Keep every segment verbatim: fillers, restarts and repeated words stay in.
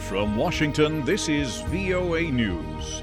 From Washington, this is V O A News.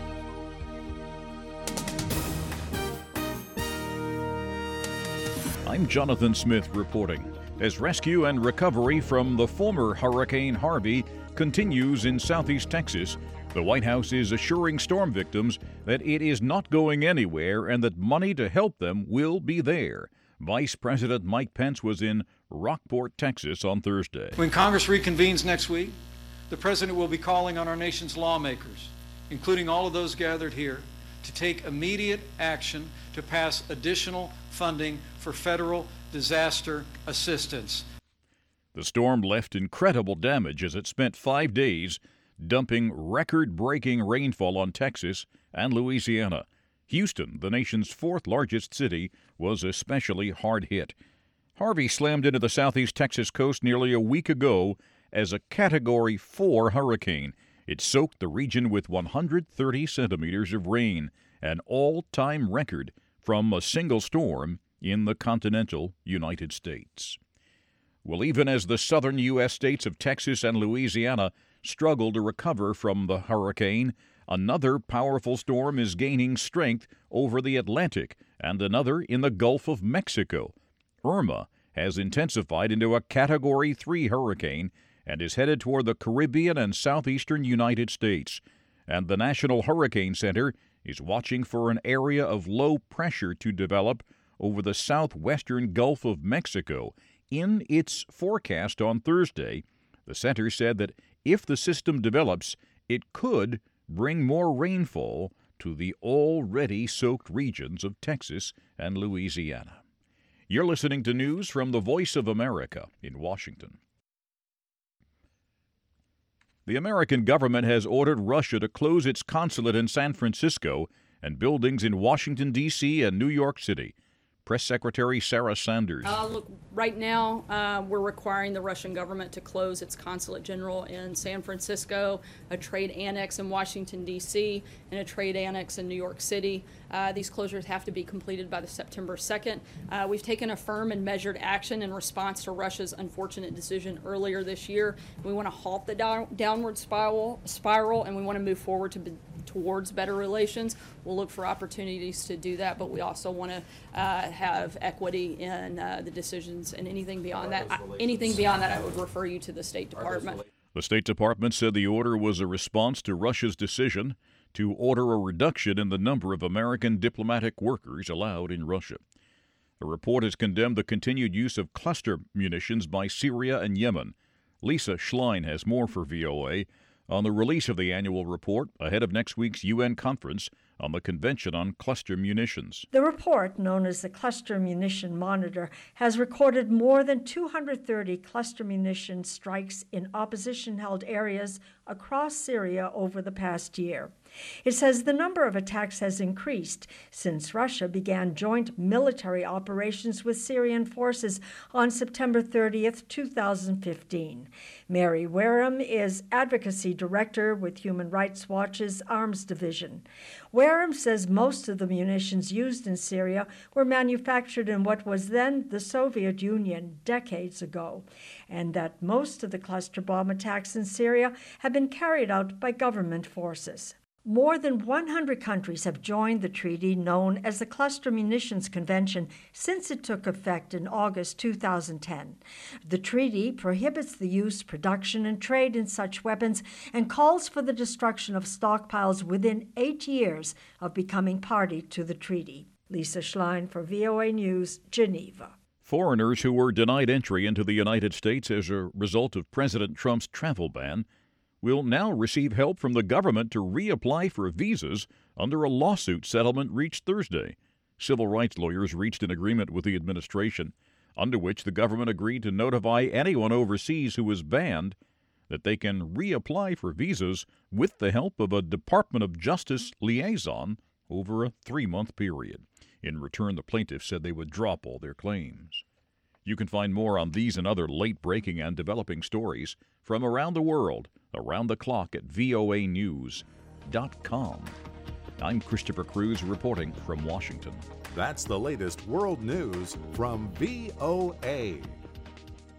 I'm Jonathan Smith reporting. As rescue and recovery from the former Hurricane Harvey continues in southeast Texas, the White House is assuring storm victims that it is not going anywhere and that money to help them will be there. Vice President Mike Pence was in Rockport, Texas on Thursday. When Congress reconvenes next week, the President will be calling on our nation's lawmakers, including all of those gathered here, to take immediate action to pass additional funding for federal disaster assistance. The storm left incredible damage as it spent five days dumping record-breaking rainfall on Texas and Louisiana. Houston, the nation's fourth largest city, was especially hard hit. Harvey slammed into the southeast Texas coast nearly a week ago as a Category four hurricane. It soaked the region with one hundred thirty centimeters of rain, an all-time record from a single storm in the continental United States. Well, even as the southern U S states of Texas and Louisiana struggle to recover from the hurricane, another powerful storm is gaining strength over the Atlantic and another in the Gulf of Mexico. Irma has intensified into a Category three hurricane and is headed toward the Caribbean and southeastern United States. And the National Hurricane Center is watching for an area of low pressure to develop over the southwestern Gulf of Mexico. In its forecast on Thursday, the center said that if the system develops, it could bring more rainfall to the already soaked regions of Texas and Louisiana. You're listening to news from the Voice of America in Washington. The American government has ordered Russia to close its consulate in San Francisco and buildings in Washington, D C and New York City. Press Secretary Sarah Sanders. Uh, look, right now uh, we're requiring the Russian government to close its consulate general in San Francisco, a trade annex in Washington, D C, and a trade annex in New York City. Uh, these closures have to be completed by the September second. Uh, we've taken a firm and measured action in response to Russia's unfortunate decision earlier this year. We want to halt the down, downward spiral, spiral, and we want to move forward to be, towards better relations. We'll look for opportunities to do that, but we also want to uh, have equity in uh, the decisions, and anything beyond that, I, anything beyond that, I would refer you to the State Department. The State Department said the order was a response to Russia's decision to order a reduction in the number of American diplomatic workers allowed in Russia. The report has condemned the continued use of cluster munitions by Syria and Yemen. Lisa Schlein has more for V O A on the release of the annual report ahead of next week's U N conference on the Convention on Cluster Munitions. The report, known as the Cluster Munition Monitor, has recorded more than two hundred thirty cluster munition strikes in opposition-held areas across Syria over the past year. It says the number of attacks has increased since Russia began joint military operations with Syrian forces on September thirtieth, two thousand fifteen. Mary Wareham is Advocacy Director with Human Rights Watch's Arms Division. Wareham says most of the munitions used in Syria were manufactured in what was then the Soviet Union decades ago, and that most of the cluster bomb attacks in Syria have been carried out by government forces. More than one hundred countries have joined the treaty known as the Cluster Munitions Convention since it took effect in August two thousand ten. The treaty prohibits the use, production, and trade in such weapons and calls for the destruction of stockpiles within eight years of becoming party to the treaty. Lisa Schlein for V O A News, Geneva. Foreigners who were denied entry into the United States as a result of President Trump's travel ban will now receive help from the government to reapply for visas under a lawsuit settlement reached Thursday. Civil rights lawyers reached an agreement with the administration, under which the government agreed to notify anyone overseas who was banned that they can reapply for visas with the help of a Department of Justice liaison over a three-month period. In return, the plaintiffs said they would drop all their claims. You can find more on these and other late-breaking and developing stories from around the world, around the clock at V O A news dot com. I'm Christopher Cruz reporting from Washington. That's the latest world news from V O A.